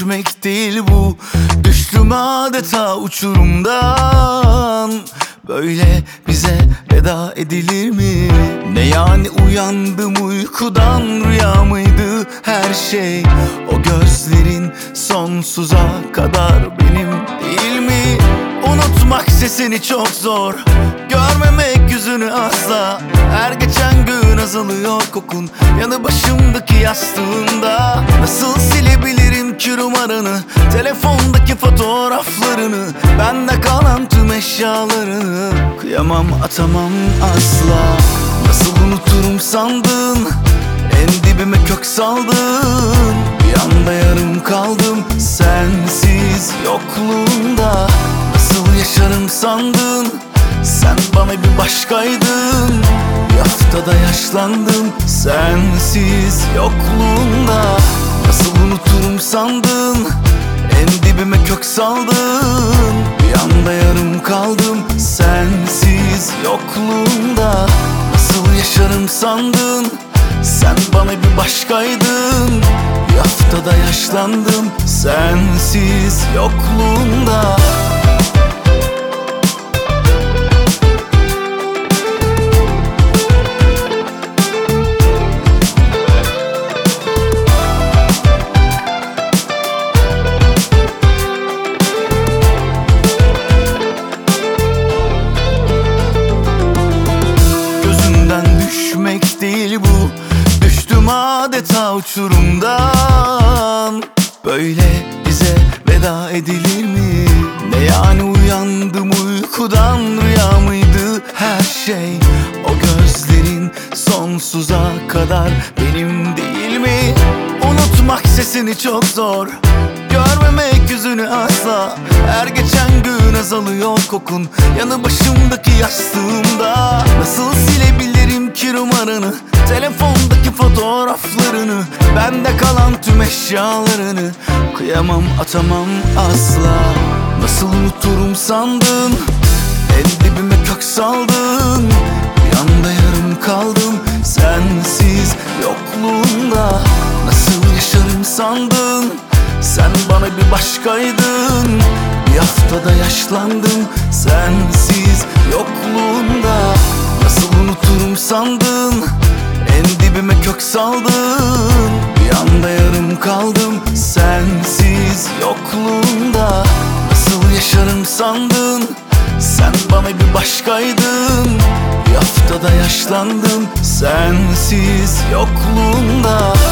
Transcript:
düşmek değil bu. Düştüm adeta uçurumdan. Böyle bize veda edilir mi? Ne yani uyandım uykudan, rüya mıydı her şey? O gözlerin sonsuza kadar benim değil mi? Unutmak sesini çok zor, görmemek yüzünü asla. Her geçen gün azalıyor kokun yanı başımdaki yastığında. Nasıl silebilirim ki numaranı, telefondaki fotoğraflarını, bende kalan tüm eşyalarını? Kıyamam, atamam asla. Nasıl unuturum sandın, en dibime kök saldın. Bir anda yarım kaldım sensiz yokluğunda. Nasıl yaşarım sandın, sen bana bir başkaydın. Bir haftada yaşlandım sensiz yokluğunda. Nasıl unuturum sandın, en dibime kök saldın. Bir anda yarım kaldım sensiz yokluğunda. Nasıl yaşarım sandın, sen bana bir başkaydın. Bir haftada yaşlandım sensiz yokluğunda. Düşmek değil bu, düştüm adeta uçurumdan. Böyle bize veda edilir mi? Ne yani uyandım uykudan, rüya mıydı her şey? O gözlerin sonsuza kadar benim değil mi? Unutmak sesini çok zor, görmemek yüzünü asla. Her geçen gün azalıyor kokun yanı başımdaki yastığımda. Nasıl silebilirim ki numaranı, telefondaki fotoğraflarını, bende kalan tüm eşyalarını? Kıyamam, atamam asla. Nasıl unuturum sandın, en dibime kök saldın. Bir anda yarım kaldım sensiz yokluğunda. Nasıl yaşarım sandın, sen bana bir başkaydın. Bir haftada yaşlandım sensiz yokluğunda. Nasıl unuturum sandın, en dibime kök saldın. Bir anda yarım kaldım sensiz yokluğunda. Nasıl yaşarım sandın, sen bana bir başkaydın. Bir haftada yaşlandım sensiz yokluğunda.